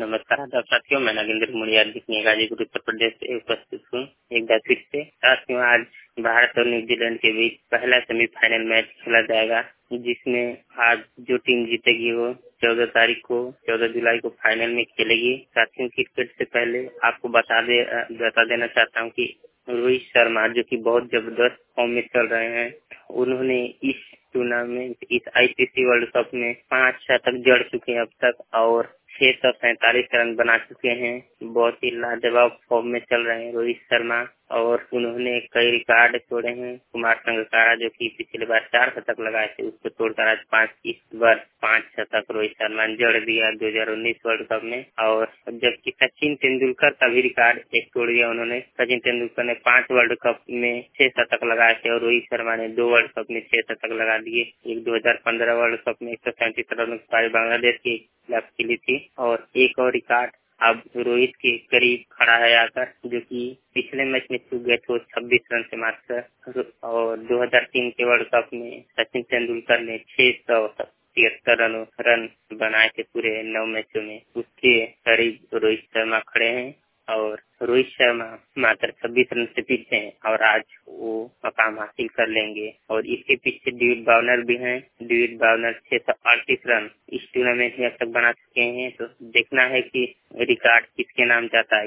नमस्कार आदाब साथियों, मैं नागेंद्र मुड़िया गाजीपुर उत्तर प्रदेश से उपस्थित हूँ एक बार फिर से। साथियों, आज भारत और न्यूजीलैंड के बीच पहला सेमीफाइनल मैच खेला जाएगा, जिसमें आज जो टीम जीतेगी वो 14 जुलाई को फाइनल में खेलेगी। साथियों, क्रिकेट से पहले आपको बता देना चाहता हूँ कि रोहित शर्मा जो कि बहुत जबरदस्त फॉर्म में चल रहे हैं, उन्होंने इस टूर्नामेंट इस आईसीसी वर्ल्ड कप में 5 शतक जड़ चुके हैं अब तक और 647 रन बना चुके हैं। बहुत ही लाजवाब फॉर्म में चल रहे हैं रोहित शर्मा और उन्होंने कई रिकॉर्ड तोड़े हैं। कुमार संगकारा जो कि पिछले बार 4 शतक लगाए थे, उसको तोड़कर आज इस बार 5 शतक रोहित शर्मा ने जड़ दिया 2019 वर्ल्ड कप में। और जबकि सचिन तेंदुलकर का भी रिकॉर्ड एक तोड़ दिया उन्होंने। सचिन तेंदुलकर ने 5 वर्ल्ड कप में 6 शतक लगाए थे और रोहित शर्मा ने 2 वर्ल्ड कप में 6 शतक लगा दिए। एक 2015 वर्ल्ड कप में 137 रनों की पारी बांग्लादेश के खिलाफ खेली थी और एक और रिकॉर्ड अब रोहित के करीब खड़ा है आकर, जो कि पिछले मैच में चूक गए थे 26 रन से मारकर। और 2003 के वर्ल्ड कप में सचिन तेंदुलकर ने 673 रन बनाए थे पूरे 9 मैचों में, उसके करीब रोहित शर्मा खड़े हैं। और रोहित शर्मा मात्र 26 रन से पीछे हैं और आज वो मकाम हासिल कर लेंगे। और इसके पीछे डेविड वार्नर भी हैं। डेविड वार्नर 638 रन इस टूर्नामेंट में अब तक बना चुके हैं। तो देखना है कि रिकॉर्ड किसके नाम जाता है।